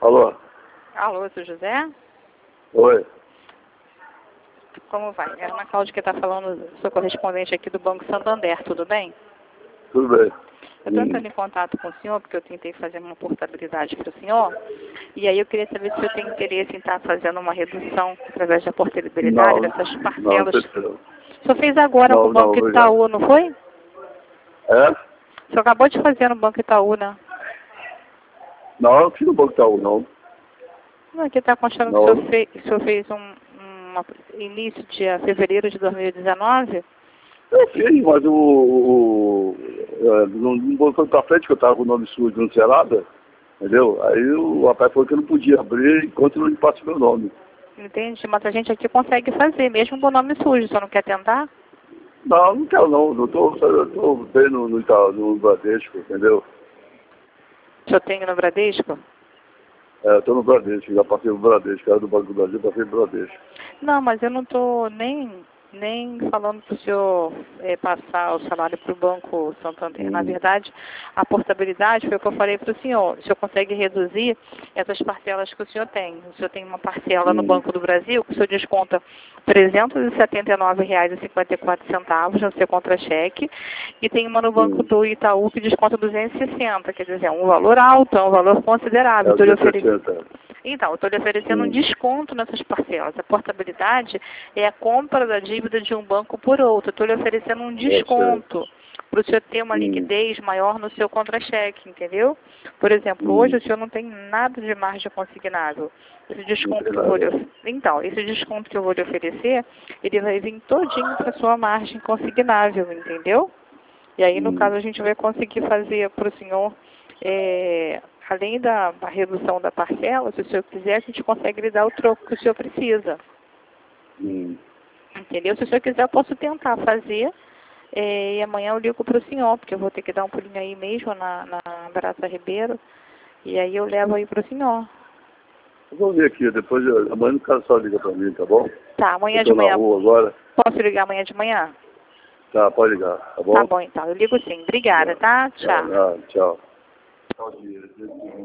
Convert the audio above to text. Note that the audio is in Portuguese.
Alô? Alô, seu José? Oi. Como vai? É a Ana Cláudia que está falando, sou correspondente aqui do Banco Santander, tudo bem? Tudo bem? Eu estou entrando em contato com o senhor porque eu tentei fazer uma portabilidade para o senhor. E aí eu queria saber se o senhor tem interesse em estar fazendo uma redução através da portabilidade dessas Não parcelas. precisa. O senhor fez agora com o Banco Obrigado. Itaú, não foi? É? O senhor acabou de fazer no Banco Itaú, né? Não, eu não fiz no Banco Itaú, não. Não, aqui está constando que o senhor fez início de fevereiro de 2019? Eu fiz, mas não botou pra frente que eu estava com o nome sujo, não tinha nada. Entendeu? Aí o rapaz falou que eu não podia abrir enquanto não limpasse meu nome. Entende? Mas a gente aqui consegue fazer, mesmo com o nome sujo. Só não quer tentar? Não quero não. Eu tô bem no Bradesco, entendeu? O senhor tem no Bradesco? É, eu tô no Bradesco, já passei no Bradesco, era do Banco do Brasil, passei no Bradesco. Não, mas eu não estou nem falando para o senhor passar o salário para o Banco Santander. Na verdade, a portabilidade foi o que eu falei para o senhor. O senhor consegue reduzir essas parcelas que o senhor tem. O senhor tem uma parcela no Banco do Brasil que o senhor desconta R$ 379,54 no seu contra-cheque e tem uma no Banco do Itaú que desconta 260, quer dizer, é um valor alto, é um valor considerável. É 260. Então, eu estou lhe oferecendo um desconto nessas parcelas. A portabilidade é a compra da dívida de um banco por outro. Estou lhe oferecendo um desconto para o senhor ter uma liquidez maior no seu contra-cheque, entendeu? Por exemplo, hoje o senhor não tem nada de margem consignável. Esse desconto que eu vou esse desconto que eu vou lhe oferecer, ele vai vir todinho para a sua margem consignável, entendeu? E aí, no caso, a gente vai conseguir fazer para o senhor, além da redução da parcela, se o senhor quiser, a gente consegue lhe dar o troco que o senhor precisa. Entendeu? Se o senhor quiser, eu posso tentar fazer. E amanhã eu ligo para o senhor, porque eu vou ter que dar um pulinho aí mesmo na Praça Ribeiro. E aí eu levo aí para o senhor. Eu vou ver aqui, depois, amanhã o cara só liga para mim, tá bom? Tá, amanhã eu de tô manhã. na rua agora. Posso ligar amanhã de manhã? Tá, pode ligar, tá bom? Tá bom, então. Eu ligo sim. Obrigada, tá? Tchau. Tchau.